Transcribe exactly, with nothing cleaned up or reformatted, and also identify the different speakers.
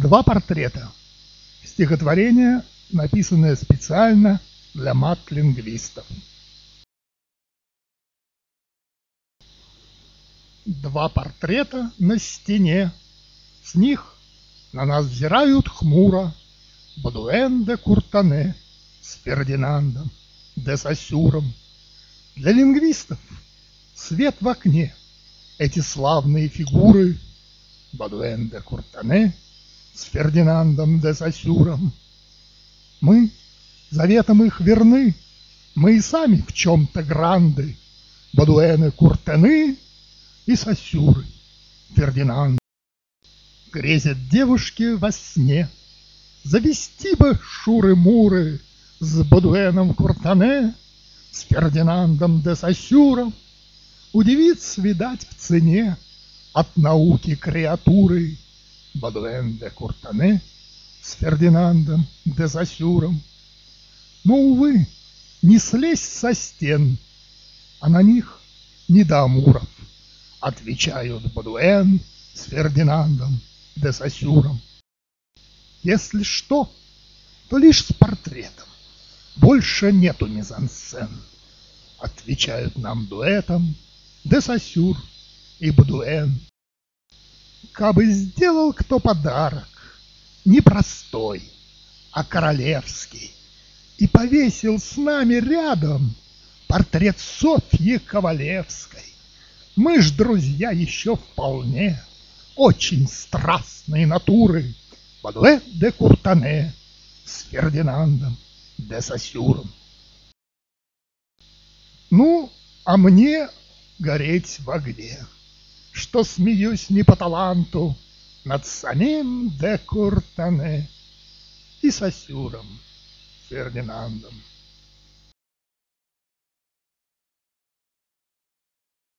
Speaker 1: Два портрета. Стихотворение, написанное специально для мат-лингвистов. Два портрета на стене, с них на нас взирают хмуро Бодуэн де Куртане с Фердинандом де Сосюром. Для лингвистов свет в окне, эти славные фигуры Бодуэн де Куртане с Фердинандом де Сосюром. Мы заветам их верны, мы и сами в чем-то гранды, Бодуэны Куртены и Сосюры Фердинанд. Грезят девушки во сне, завести бы шуры-муры с Бодуэном Куртане, с Фердинандом де Сосюром. Удивиться, видать, в цене от науки креатуры Бодуэн де Куртане с Фердинандом де Сосюром. Но, увы, не слезть со стен, а на них не до амуров отвечают Бодуэн с Фердинандом де Сосюром. Если что, то лишь с портретом, больше нету мизансцен, отвечают нам дуэтом де Сосюр и Бодуэн. Кабы сделал кто подарок, не простой, а королевский, и повесил с нами рядом портрет Софьи Ковалевской, мы ж, друзья, еще вполне очень страстные натуры Бодуэн де Куртане с Фердинандом де Сосюром. Ну, а мне гореть в огне, что смеюсь не по таланту над самим де Куртане и Сосюром Фердинандом